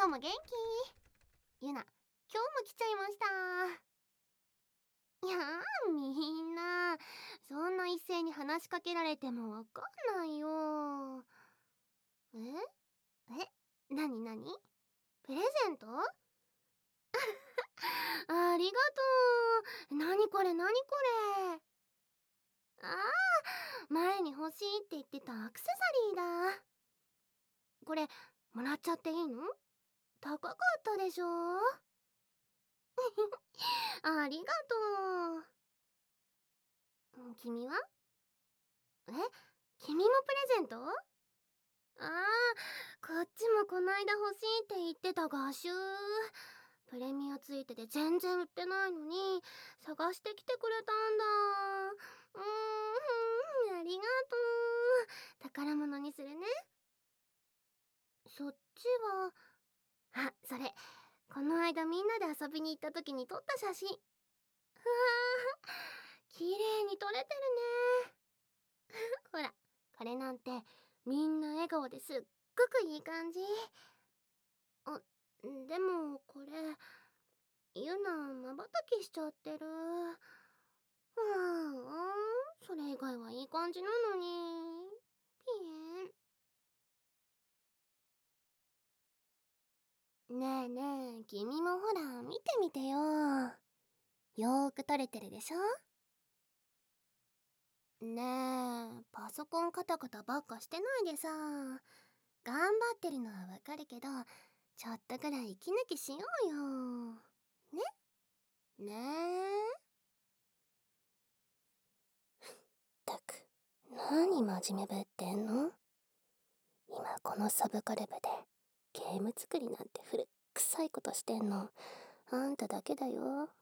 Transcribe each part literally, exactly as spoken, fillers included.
も元気？ゆな、今日も来ちゃいました。いやー、みんなそんな一斉に話しかけられてもわかんないよ。ええ、なになに？プレゼント？ありがとう。なにこれなにこれ。あー、前に欲しいって言ってたアクセサリーだ。これもらっちゃっていいの？高かったでしょ？ありがとう。君は？え、君もプレゼント？ああ、こっちもこないだ欲しいって言ってた画集。プレミアついてて全然売ってないのに探してきてくれたんだ。うーん、ありがとう。宝物にするね。そっちは、あ、それこの間みんなで遊びに行った時に撮った写真。うわー、綺麗に撮れてるね。ほら、これなんてみんな笑顔ですっごくいい感じ。あ、でもこれゆなまばたきしちゃってる。うーん、それ以外はいい感じなのに。ピエン。ねえねえ、君もほら見てみてよ。よーく撮れてるでしょ？ねえ、パソコンカタカタばっかしてないでさ。頑張ってるのはわかるけど、ちょっとぐらい息抜きしようよ。ね？ねえ。ったく、何真面目ぶってんの？今このサブカル部でゲーム作りなんて古っ臭いことしてんのあんただけだよ。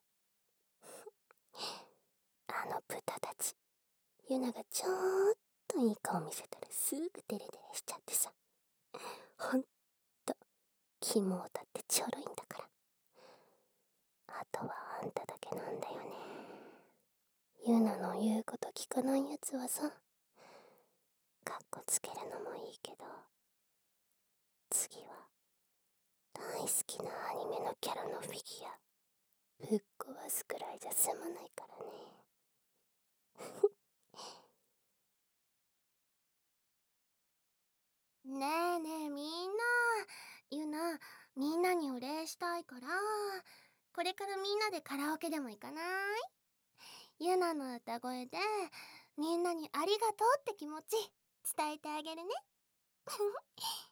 あの豚たち、ユナがちょーっといい顔見せたらすぐデレデレしちゃってさ。ほんとキモータってちょろいんだから。あとはあんただけなんだよね。ユナの言うこと聞かないやつはさ、カッコつけるのもいいけど、次は大好きなアニメのキャラのフィギュアぶっ壊すくらいじゃ済まないからね。ねえねえみんな、ゆな、みんなにお礼したいから、これからみんなでカラオケでも行かない？ゆなの歌声でみんなにありがとうって気持ち伝えてあげるね。